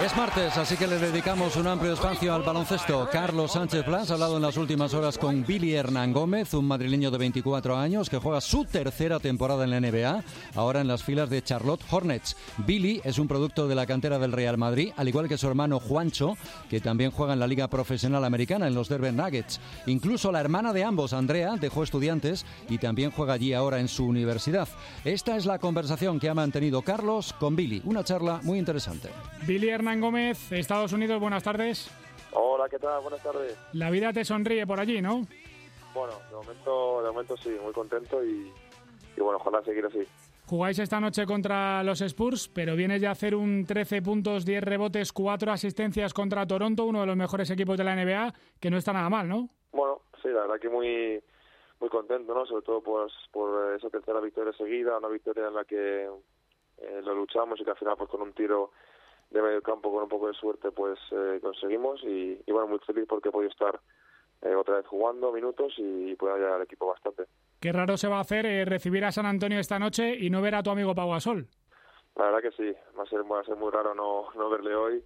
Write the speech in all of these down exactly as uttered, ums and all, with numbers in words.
Es martes, así que le dedicamos un amplio espacio al baloncesto. Carlos Sánchez Blas ha hablado en las últimas horas con Billy Hernán Gómez, un madrileño de veinticuatro años que juega su tercera temporada en la N B A, ahora en las filas de Charlotte Hornets. Billy es un producto de la cantera del Real Madrid, al igual que su hermano Juancho, que también juega en la Liga Profesional Americana, en los Denver Nuggets. Incluso la hermana de ambos, Andrea, dejó Estudiantes y también juega allí ahora en su universidad. Esta es la conversación que ha mantenido Carlos con Billy, una charla muy interesante. Billy Hernán Gómez, Estados Unidos, buenas tardes. Hola, ¿qué tal? Buenas tardes. La vida te sonríe por allí, ¿no? Bueno, de momento, de momento sí, muy contento y, y bueno, ojalá seguir así. Jugáis esta noche contra los Spurs, pero vienes de hacer un trece puntos, diez rebotes, cuatro asistencias contra Toronto, uno de los mejores equipos de la N B A, que no está nada mal, ¿no? Bueno, sí, la verdad que muy muy contento, ¿no? Sobre todo pues, por esa tercera victoria seguida, una victoria en la que eh, lo luchamos y que al final pues con un tiro de medio campo con un poco de suerte pues eh, conseguimos y, y bueno, muy feliz porque he podido estar eh, otra vez jugando minutos y, y puedo ayudar al equipo bastante. Qué raro se va a hacer eh, recibir a San Antonio esta noche y no ver a tu amigo Pau Gasol. La verdad que sí, va a ser, va a ser muy raro no, no verle hoy,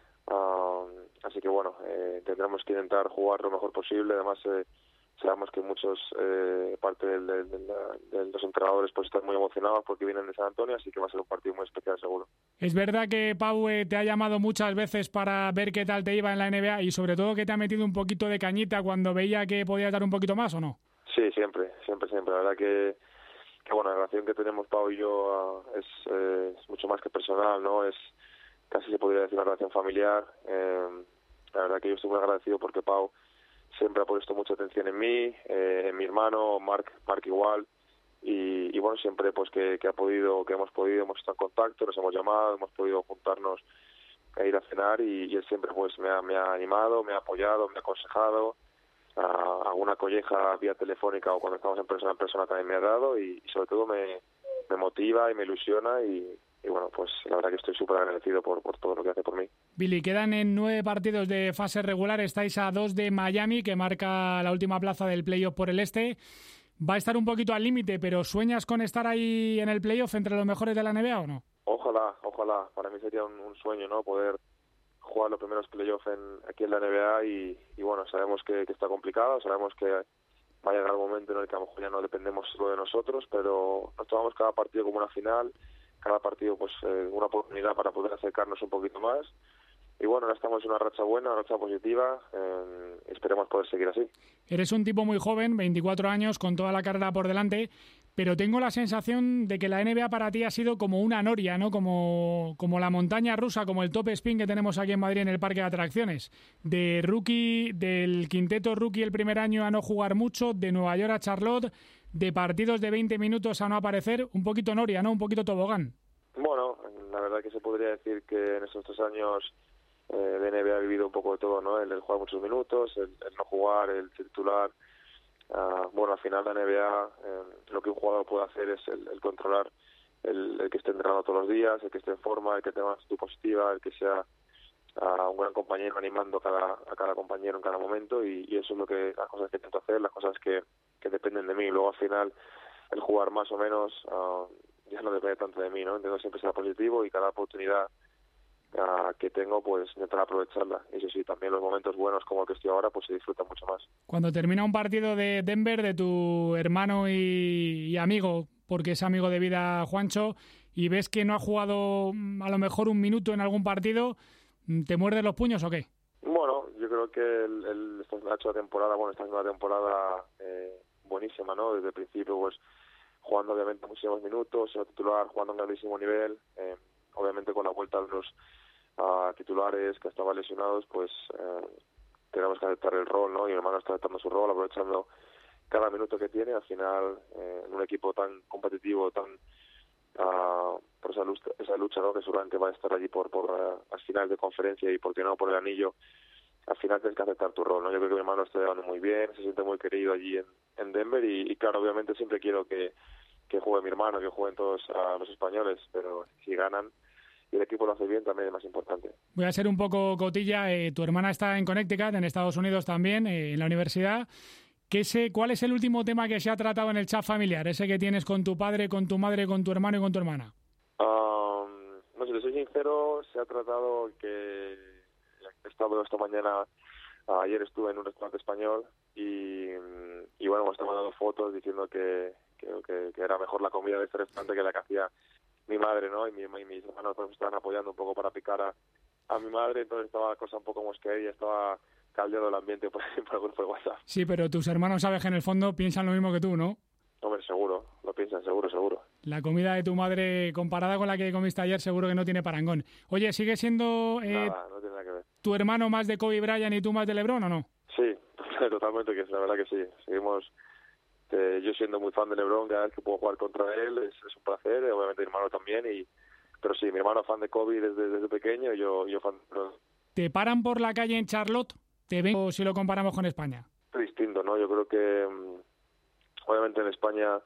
uh, así que bueno, eh, tendremos que intentar jugar lo mejor posible, además eh, sabemos que muchos, eh, parte de, de, de, de los entrenadores pues están muy emocionados porque vienen de San Antonio, así que va a ser un partido muy especial seguro. Es verdad que Pau eh, te ha llamado muchas veces para ver qué tal te iba en la N B A y sobre todo que te ha metido un poquito de cañita cuando veía que podías dar un poquito más, ¿o no? Sí, siempre, siempre, siempre. La verdad que, que bueno, la relación que tenemos Pau y yo uh, es, eh, es mucho más que personal, ¿no? Es casi se podría decir una relación familiar. Eh, la verdad que yo estoy muy agradecido porque Pau siempre ha puesto mucha atención en mí, eh, en mi hermano, Marc, Marc igual, y, y bueno, siempre pues que, que ha podido, que hemos podido, hemos estado en contacto, nos hemos llamado, hemos podido juntarnos e ir a cenar y, y él siempre pues me ha, me ha animado, me ha apoyado, me ha aconsejado, uh, alguna colleja vía telefónica o cuando estamos en persona en persona también me ha dado y, y sobre todo me, me motiva y me ilusiona y, y bueno, pues la verdad que estoy súper agradecido por, por todo lo que hace por mí. Billy, quedan en nueve partidos de fase regular, estáis a dos de Miami, que marca la última plaza del playoff por el este. Va a estar un poquito al límite, pero ¿sueñas con estar ahí en el playoff entre los mejores de la N B A o no? Ojalá, ojalá. Para mí sería un, un sueño, ¿no? Poder jugar los primeros playoffs en, aquí en la N B A y, y bueno, sabemos que, que está complicado, sabemos que va a llegar el momento en el que a lo mejor ya no dependemos solo de nosotros, pero nos tomamos cada partido como una final, cada partido pues eh, una oportunidad para poder acercarnos un poquito más. Y bueno, ahora estamos en una racha buena, una racha positiva, eh, esperemos poder seguir así. Eres un tipo muy joven, veinticuatro años, con toda la carrera por delante, pero tengo la sensación de que la N B A para ti ha sido como una noria, ¿no? Como, como la montaña rusa, como el top spin que tenemos aquí en Madrid en el Parque de Atracciones. De rookie, del quinteto rookie el primer año a no jugar mucho, de Nueva York a Charlotte, de partidos de veinte minutos a no aparecer, un poquito noria, ¿no? Un poquito tobogán. Bueno, la verdad que se podría decir que en estos tres años eh, de N B A ha vivido un poco de todo, ¿no? El, el jugar muchos minutos, el, el no jugar, el titular. Uh, bueno, al final la N B A eh, lo que un jugador puede hacer es el, el controlar el, el que esté entrenando todos los días, el que esté en forma, el que tenga una actitud positiva, el que sea uh, un gran compañero animando a cada, a cada compañero en cada momento y, y eso es lo que las cosas que intento hacer, las cosas que, que dependen de mí. Luego al final el jugar más o menos uh, ya no depende tanto de mí, ¿no? Intento siempre ser positivo y cada oportunidad uh, que tengo pues intentar aprovecharla. Y eso sí, también los momentos buenos como el que estoy ahora pues se disfrutan mucho más. Cuando termina un partido de Denver de tu hermano y, y amigo, porque es amigo de vida Juancho, y ves que no ha jugado a lo mejor un minuto en algún partido, ¿te muerdes los puños o qué? Bueno, yo creo que el, el, esta ha hecho la temporada, bueno, esta es una temporada eh, buenísima, ¿no? Desde el principio pues jugando obviamente muchísimos minutos, siendo titular, jugando a un grandísimo nivel, eh, obviamente con la vuelta de los uh, titulares que estaban lesionados, pues eh, tenemos que aceptar el rol, ¿no? Y mi hermano está aceptando su rol, aprovechando cada minuto que tiene, al final eh, en un equipo tan competitivo, tan uh, por esa lucha, esa lucha, ¿no? Que seguramente va a estar allí por, por uh, las finales de conferencia y por qué no por el anillo, al final tienes que aceptar tu rol, ¿no? Yo creo que mi hermano está llevando muy bien, se siente muy querido allí en, en Denver y, y claro, obviamente siempre quiero que, que juegue mi hermano, que jueguen todos uh, los españoles, pero si ganan y el equipo lo hace bien también es más importante. Voy a ser un poco cotilla, eh, tu hermana está en Connecticut, en Estados Unidos también, eh, en la universidad. ¿Qué sé, ¿Cuál es el último tema que se ha tratado en el chat familiar? Ese que tienes con tu padre, con tu madre, con tu hermano y con tu hermana. Um, no Bueno, si te soy sincero, se ha tratado que he estado esta mañana, ayer estuve en un restaurante español y, y bueno, me estaban dando fotos diciendo que, que, que, que era mejor la comida de este restaurante que la que hacía mi madre, ¿no? Y, mi, y mis hermanos pues, me estaban apoyando un poco para picar a, a mi madre, entonces estaba la cosa un poco mosquera y estaba caldeado el ambiente por, por el grupo de WhatsApp. Sí, pero tus hermanos sabes que en el fondo piensan lo mismo que tú, ¿no? Hombre, seguro, lo piensan, seguro, seguro. La comida de tu madre comparada con la que comiste ayer seguro que no tiene parangón. Oye, ¿sigue siendo eh, nada, no tiene nada que ver. tu hermano más de Kobe Bryant y tú más de LeBron o no? Sí, totalmente, que es la verdad que sí. Seguimos, eh, yo siendo muy fan de LeBron, cada vez que puedo jugar contra él es, es un placer, eh, obviamente mi hermano también, y pero sí, mi hermano es fan de Kobe desde, desde pequeño y yo, yo fan de LeBron. ¿Te paran por la calle en Charlotte? ¿Te ven o si lo comparamos con España? Es distinto, ¿no? Yo creo que obviamente en España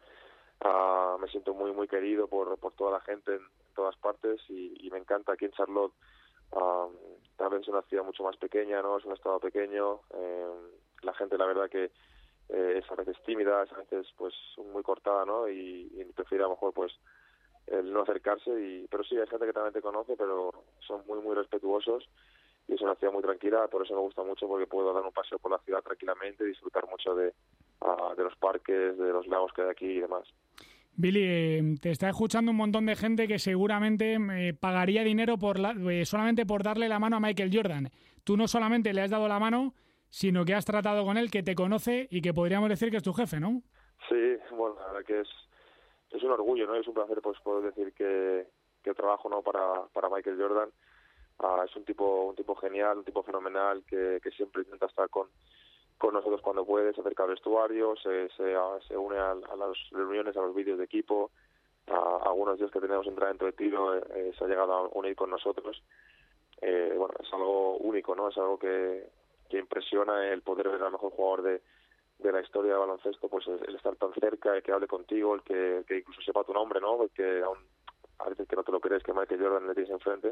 uh, me siento muy muy querido por, por toda la gente en, en todas partes y, y me encanta aquí en Charlotte. Uh, también es una ciudad mucho más pequeña, ¿no? Es un estado pequeño. Eh, la gente, la verdad que eh, es a veces tímida, es a veces pues muy cortada, ¿no? Y, y prefiere a lo mejor pues el no acercarse. Y pero sí, hay gente que también te conoce, pero son muy muy respetuosos. Y es una ciudad muy tranquila, por eso me gusta mucho, porque puedo dar un paseo por la ciudad tranquilamente y disfrutar mucho de, uh, de los parques, de los lagos que hay aquí y demás. Billy, eh, te está escuchando un montón de gente que seguramente eh, pagaría dinero por la, eh, solamente por darle la mano a Michael Jordan. Tú no solamente le has dado la mano, sino que has tratado con él, que te conoce y que podríamos decir que es tu jefe, ¿no? Sí, bueno, la verdad que es, es un orgullo, ¿no? Es un placer pues poder decir que, que trabajo, ¿no? para, para Michael Jordan. Uh, es un tipo un tipo genial, un tipo fenomenal que, que siempre intenta estar con, con nosotros cuando puede, se acerca al vestuario, se, se, uh, se une a, a las reuniones, a los vídeos de equipo. Uh, algunos días que tenemos entrenamiento de tiro eh, eh, se ha llegado a unir con nosotros. Eh, bueno, es algo único, ¿no? Es algo que, que impresiona el poder ver al mejor jugador de, de la historia de baloncesto, pues el, el estar tan cerca, el que hable contigo, el que, el que incluso sepa tu nombre, ¿no? El que aún, a veces que no te lo crees que Michael Jordan le tienes enfrente.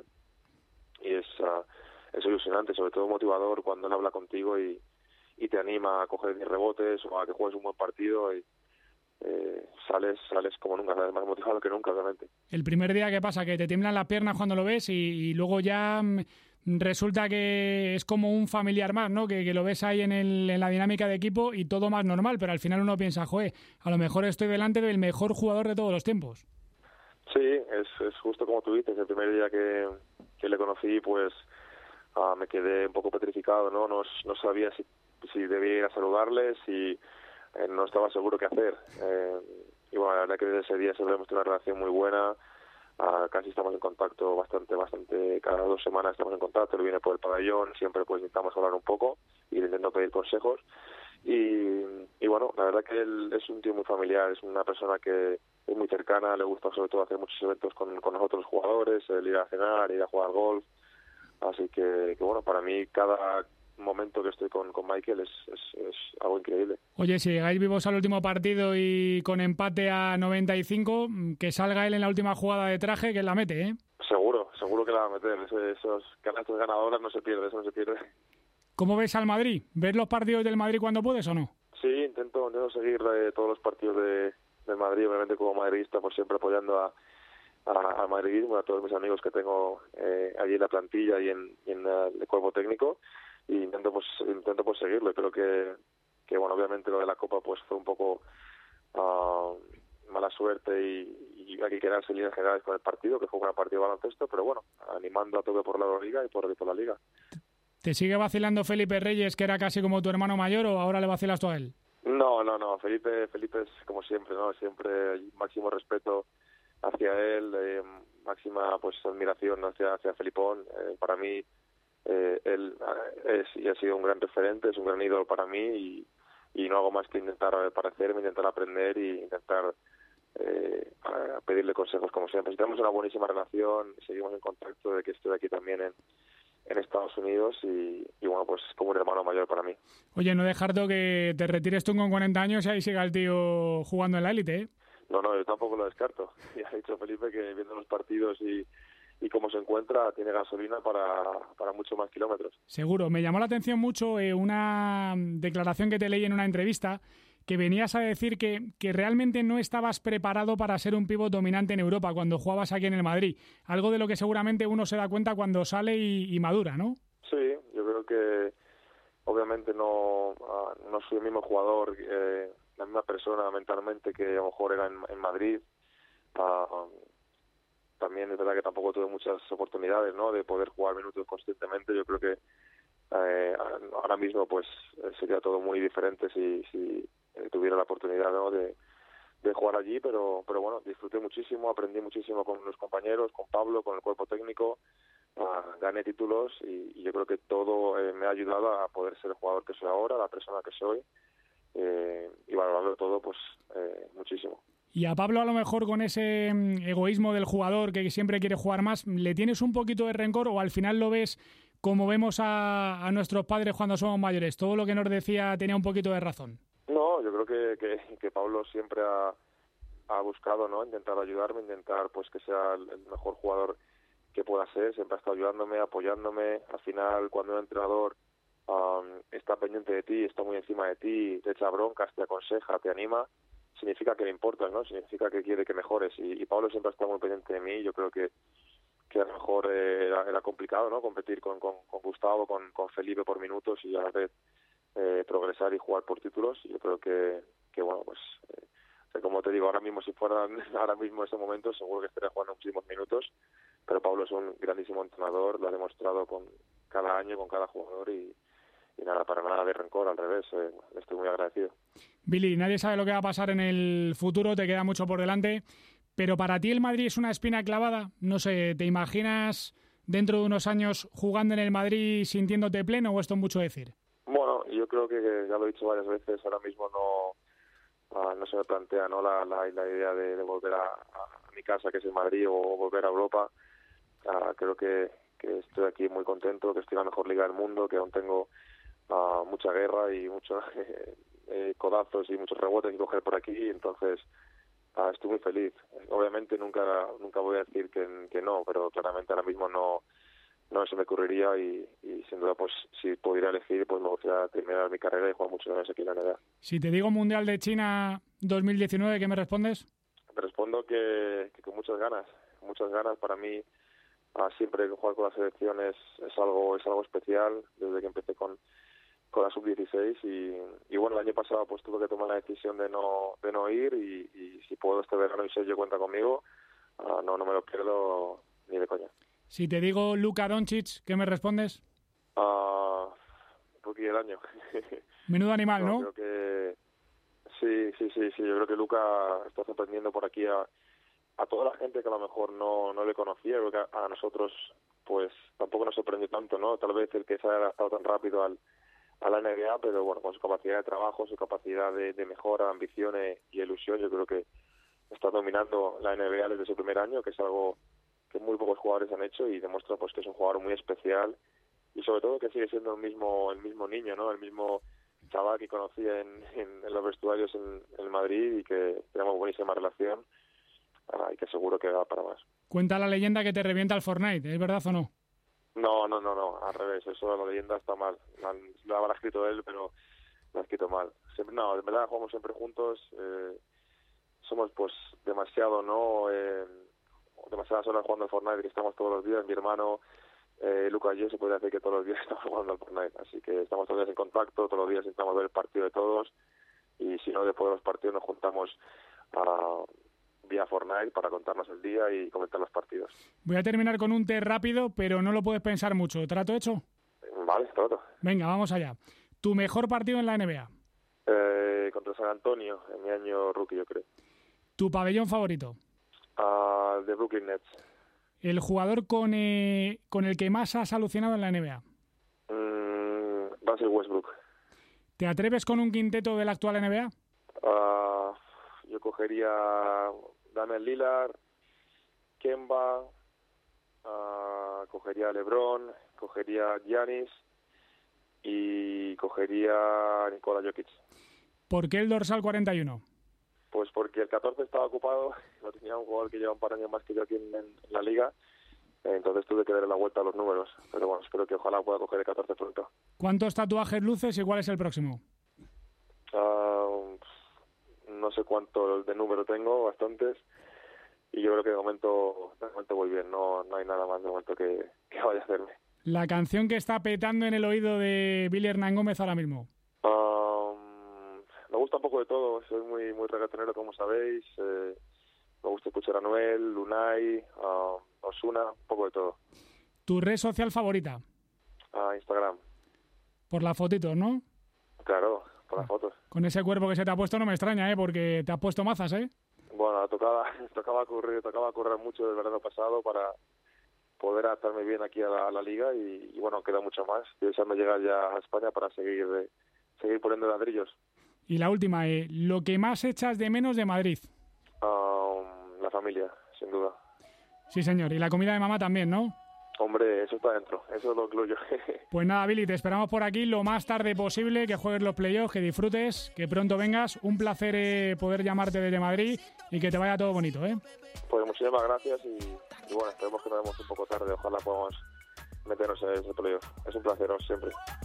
Y es, uh, es ilusionante, sobre todo motivador cuando él habla contigo y, y te anima a coger diez rebotes o a que juegues un buen partido y eh, sales sales como nunca, sales más motivado que nunca, obviamente. El primer día, ¿qué pasa? Que te tiemblan las piernas cuando lo ves y, y luego ya mm, resulta que es como un familiar más, ¿no? Que, que lo ves ahí en, el, en la dinámica de equipo y todo más normal, pero al final uno piensa, joder, a lo mejor estoy delante del mejor jugador de todos los tiempos. Sí, es, es justo como tú dices. El primer día que, que le conocí, pues uh, me quedé un poco petrificado, ¿no? No, no sabía si, si debía ir a saludarle, si eh, no estaba seguro qué hacer. Eh, y bueno, la verdad que desde ese día siempre hemos tenido una relación muy buena. Uh, casi estamos en contacto bastante, bastante, cada dos semanas estamos en contacto. Él viene por el pabellón, siempre pues intentamos hablar un poco y le intento pedir consejos. Y, y bueno, la verdad que él es un tío muy familiar, es una persona que es muy cercana, le gusta sobre todo hacer muchos eventos con, con nosotros los jugadores, el ir a cenar, ir a jugar golf, así que, que bueno, para mí cada momento que estoy con, con Michael es, es, es algo increíble. Oye, si llegáis vivos al último partido y con empate a noventa y cinco, que salga él en la última jugada de traje, que la mete, ¿eh? Seguro, seguro que la va a meter, esos, esos canastos ganadoras no se pierde, eso no se pierde. ¿Cómo ves al Madrid? ¿Ves los partidos del Madrid cuando puedes o no? Sí, intento, intento seguir eh, todos los partidos de, de Madrid, obviamente como madridista, pues siempre apoyando a, a, a madridismo, a todos mis amigos que tengo eh, allí en la plantilla y en, y en uh, el cuerpo técnico, y intento pues intento pues seguirlo. Y creo que, que bueno, obviamente lo de la Copa pues fue un poco uh, mala suerte y, y hay que quedarse en líneas generales con el partido, que fue un gran partido de baloncesto, pero bueno, animando a todo por la Liga y por, por la Liga. ¿Te sigue vacilando Felipe Reyes, que era casi como tu hermano mayor, o ahora le vacilas tú a él? No, no, no. Felipe, Felipe es como siempre, ¿no? Siempre máximo respeto hacia él, eh, máxima pues admiración hacia hacia Felipón. Eh, para mí eh, él es y ha sido un gran referente, es un gran ídolo para mí y, y no hago más que intentar parecerme, intentar aprender y intentar eh, pedirle consejos como siempre. Si tenemos una buenísima relación, seguimos en contacto, de que estoy aquí también en en Estados Unidos y, y bueno, pues como un hermano mayor para mí. Oye, no dejarte que te retires tú con cuarenta años y ahí siga el tío jugando en la élite, ¿eh? No, no, yo tampoco lo descarto. Ya ha dicho Felipe que viendo los partidos y, y cómo se encuentra, tiene gasolina para, para muchos más kilómetros. Seguro. Me llamó la atención mucho eh, una declaración que te leí en una entrevista que venías a decir que, que realmente no estabas preparado para ser un pívot dominante en Europa cuando jugabas aquí en el Madrid. Algo de lo que seguramente uno se da cuenta cuando sale y, y madura, ¿no? Sí, yo creo que obviamente no, uh, no soy el mismo jugador, eh, la misma persona mentalmente que a lo mejor era en, en Madrid. Uh, también es verdad que tampoco tuve muchas oportunidades, ¿no?, de poder jugar minutos constantemente. Yo creo que eh, ahora mismo pues sería todo muy diferente si, si tuviera la oportunidad, ¿no?, de, de jugar allí, pero pero bueno, disfruté muchísimo, aprendí muchísimo con los compañeros, con Pablo, con el cuerpo técnico, uh, gané títulos y, y yo creo que todo eh, me ha ayudado a poder ser el jugador que soy ahora, la persona que soy, eh, y valorarlo todo pues eh, muchísimo. Y a Pablo, a lo mejor con ese egoísmo del jugador que siempre quiere jugar más, ¿le tienes un poquito de rencor o al final lo ves como vemos a, a nuestros padres cuando somos mayores? Todo lo que nos decía tenía un poquito de razón. No, yo creo que, que, que Pablo siempre ha, ha buscado, ¿no?, intentar ayudarme, intentar pues que sea el, el mejor jugador que pueda ser. Siempre ha estado ayudándome, apoyándome. Al final, cuando un entrenador um, está pendiente de ti, está muy encima de ti, te echa broncas, te aconseja, te anima, significa que le importas, ¿no? Significa que quiere que mejores. Y, y Pablo siempre ha estado muy pendiente de mí. Yo creo que, que a lo mejor eh, era, era complicado, ¿no?, competir con, con, con Gustavo, con, con Felipe por minutos y a la vez eh, progresar y jugar por títulos. Y yo creo que, que bueno, pues eh, como te digo, ahora mismo si fuera ahora mismo ese momento seguro que estaría jugando muchísimos minutos, pero Pablo es un grandísimo entrenador, lo ha demostrado con cada año, con cada jugador y Y nada, para nada de rencor, al revés, eh, estoy muy agradecido. Billy, nadie sabe lo que va a pasar en el futuro, te queda mucho por delante, pero para ti el Madrid es una espina clavada. No sé, ¿te imaginas dentro de unos años jugando en el Madrid sintiéndote pleno o esto es mucho decir? Bueno, yo creo que, que ya lo he dicho varias veces, ahora mismo no, uh, no se me plantea, ¿no?, la, la, la idea de, de volver a, a mi casa, que es el Madrid, o volver a Europa. Uh, creo que, que estoy aquí muy contento, que estoy en la mejor liga del mundo, que aún tengo Uh, mucha guerra y muchos eh, eh, codazos y muchos rebotes que coger por aquí, entonces uh, estoy muy feliz. Obviamente nunca nunca voy a decir que, que no, pero claramente ahora mismo no no se me ocurriría y, y sin duda pues si pudiera elegir pues me gustaría terminar mi carrera y jugar muchos años aquí en la N B A. Si te digo Mundial de China dos mil diecinueve, ¿qué me respondes? Te respondo que, que con muchas ganas, muchas ganas. Para mí uh, siempre jugar con la selección es, es algo es algo especial desde que empecé con con la sub dieciséis y, y bueno, el año pasado pues tuve que tomar la decisión de no de no ir y, y si puedo este verano y Sergio cuenta conmigo, uh, no no me lo pierdo ni de coña. Si te digo Luka Doncic, ¿qué me respondes? Uh, rookie del año. Menudo animal, ¿no? ¿no? Creo que sí, sí, sí, sí, yo creo que Luka está sorprendiendo por aquí a, a toda la gente que a lo mejor no, no le conocía. Creo que a, a nosotros pues tampoco nos sorprendió tanto, ¿no? Tal vez el que se haya adaptado tan rápido al a la N B A, pero bueno, con su capacidad de trabajo, su capacidad de, de mejora, ambición y ilusión, yo creo que está dominando la N B A desde su primer año, que es algo que muy pocos jugadores han hecho y demuestra pues que es un jugador muy especial y sobre todo que sigue siendo el mismo el mismo niño, ¿no? El mismo chaval que conocí en, en, en los vestuarios en, en Madrid y que tenemos buenísima relación uh, y que seguro que va para más. Cuenta la leyenda que te revienta el Fortnite, ¿es verdad o no? No, no, no, no, al revés, eso de la leyenda está mal. Lo habrá escrito él, pero lo ha escrito mal. Siempre, no, de verdad jugamos siempre juntos, eh, somos pues demasiado, ¿no? Eh, demasiadas horas jugando al Fortnite, que estamos todos los días, mi hermano, eh, Luca y yo, se puede decir que todos los días estamos jugando al Fortnite, así que estamos todos los días en contacto, todos los días intentamos ver el partido de todos, y si no, después de los partidos nos juntamos a... vía Fortnite para contarnos el día y comentar los partidos. Voy a terminar con un té rápido, pero no lo puedes pensar mucho. ¿Trato hecho? Vale, trato. Venga, vamos allá. ¿Tu mejor partido en la N B A? Eh, contra San Antonio, en mi año rookie, yo creo. ¿Tu pabellón favorito? Uh, de Brooklyn Nets. ¿El jugador con, eh, con el que más has alucinado en la N B A? Mm, va a ser Westbrook. ¿Te atreves con un quinteto de la actual N B A? Uh, yo cogería Damian Lillard, Kemba, uh, cogería LeBron, cogería Giannis y cogería Nikola Jokic. ¿Por qué el dorsal cuarenta y uno? Pues porque el catorce estaba ocupado, no tenía un jugador que lleva un par de años más que yo aquí en, en la liga, entonces tuve que darle la vuelta a los números, pero bueno, espero que ojalá pueda coger el catorce pronto. ¿Cuántos tatuajes luces y cuál es el próximo? Uh, no sé cuánto de número tengo, bastantes, y yo creo que de momento, de momento voy bien, no, no hay nada más de momento que, que vaya a hacerme. La canción que está petando en el oído de Billy Hernán Gómez ahora mismo. Um, me gusta un poco de todo, soy muy muy reggaetonero, como sabéis, eh, me gusta escuchar a Anuel, Lunay, uh, Ozuna, un poco de todo. ¿Tu red social favorita? Uh, Instagram. Por las fotitos, ¿no? Claro, por las fotos. Con ese cuerpo que se te ha puesto no me extraña, ¿eh? Porque te has puesto mazas, ¿eh? Bueno, tocaba tocaba correr, tocaba correr mucho el verano pasado para poder adaptarme bien aquí a la, a la liga y, y bueno, queda mucho más. Estoy deseando llegar ya a España para seguir de, seguir poniendo ladrillos. Y la última, eh, lo que más echas de menos de Madrid. Um, la familia, sin duda. Sí, señor. Y la comida de mamá también, ¿no? Hombre, eso está dentro, eso lo incluyo. Pues nada, Billy, te esperamos por aquí lo más tarde posible, que juegues los playoffs, que disfrutes, que pronto vengas. Un placer eh, poder llamarte desde Madrid y que te vaya todo bonito, ¿eh? Pues muchísimas gracias y, y bueno, esperemos que nos vemos un poco tarde. Ojalá podamos meternos en ese playoff. Es un placer siempre.